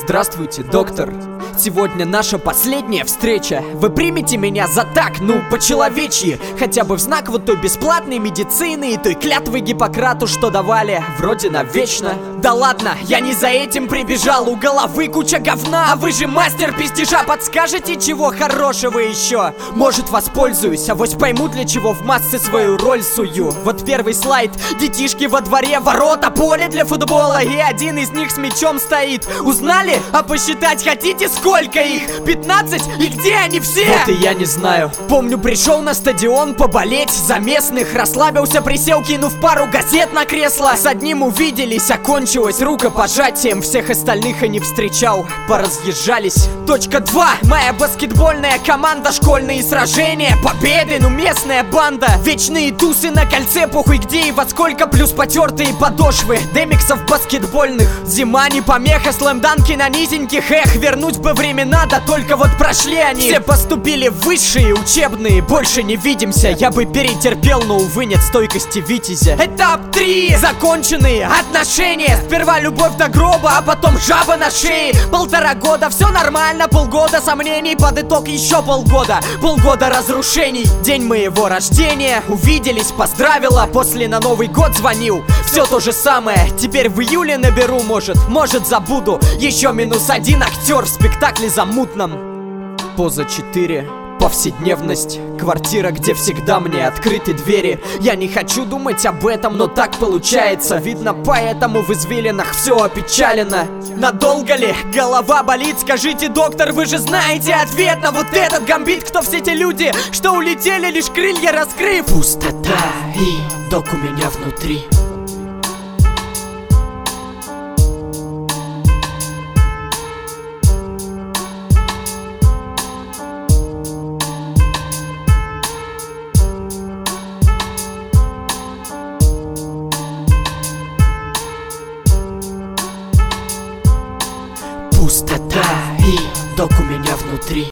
Здравствуйте, доктор. Сегодня наша последняя встреча. Вы примете меня за так, по-человечьи, хотя бы в знак вот той бесплатной медицины и той клятвы Гиппократу, что давали вроде навечно. Да ладно, я не за этим прибежал, у головы куча говна, а вы же мастер пиздежа, подскажете, чего хорошего еще? Может, воспользуюсь, авось пойму, для чего в массы свою роль сую. Вот первый слайд, детишки во дворе, ворота, поле для футбола, и один из них с мячом стоит. Узнали? А посчитать хотите, сколько их? 15? И где они все? Вот и я не знаю. Помню, пришел на стадион поболеть за местных, расслабился, присел, кинув пару газет на кресло. С одним увиделись, окончилось рукопожатием, всех остальных и не встречал, поразъезжались. Точка 2. Моя баскетбольная команда, школьные сражения, победы, местная банда, вечные тусы на кольце, похуй где и во сколько, плюс потертые подошвы демиксов баскетбольных. Зима не помеха, слэмданки на низеньких, вернуть бы времена, да только вот прошли они. Все поступили в высшие учебные, больше не видимся. Я бы перетерпел, но увы нет стойкости витязя. Этап 3. Законченные отношения. Сперва любовь до гроба, а потом жаба на шее. 1,5 года, все нормально, полгода сомнений, под итог еще полгода. Полгода разрушений. День моего рождения, увиделись, поздравила, после на Новый год звонил. Все то же самое, теперь в июле наберу, может забуду. Еще -1 актер в спектакле замутном. Поза 4. Повседневность. Квартира, где всегда мне открыты двери. Я не хочу думать об этом, но так получается. Видно, поэтому в извилинах все опечалено. Надолго ли? Голова болит? Скажите, доктор, вы же знаете ответ на вот этот гамбит. Кто все те люди, что улетели, лишь крылья раскрыв? Пустота и док у меня внутри. Пустота и док у меня внутри.